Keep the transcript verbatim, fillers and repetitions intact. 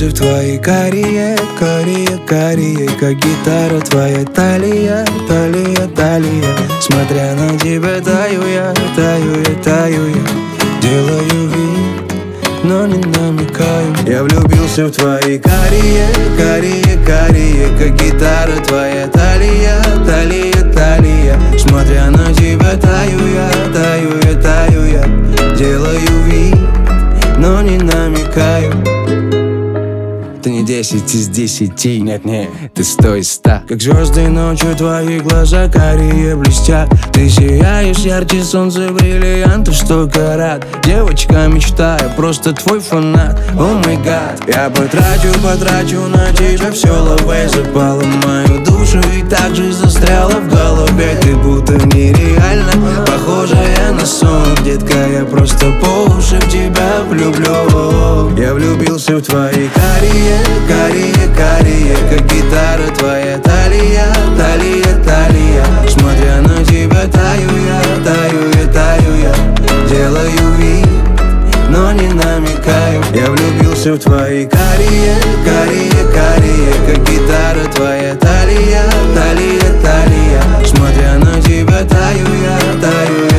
влюбился в твои карие, карие, карие, как гитара твоя талия, талия, талия. Смотря на тебя таю я, таю я, таю я, делаю вид, но не намекаю. Я влюбился в твои карие, карие, карие, как гитара твоя талия, талия, талия. Смотря на тебя таю я, таю я, таю я, делаю вид, но не намекаю. Ты не десять из десяти, нет, нет, ты сто из ста. Как звезды ночью твои глаза карие блестят. Ты сияешь ярче солнца, бриллиантов сто карат. Девочка мечта, я просто твой фанат. О май гад, я потрачу, потрачу на тебя все лавей. Запала мою душу и так же застряла в голове. Ты будто нереально похожая на сон. Детка, я просто по уши в тебя влюблю. Я влюбился в твои карие, карие, карие, как гитара твоя талия, талия, талия. Смотря на тебя таю я, таю я, таю я, делаю вид, но не намекаю. Я влюбился в твои карие, карие, карие, как гитара твоя талия, талия, талия. Смотря на тебя таю я, таю я.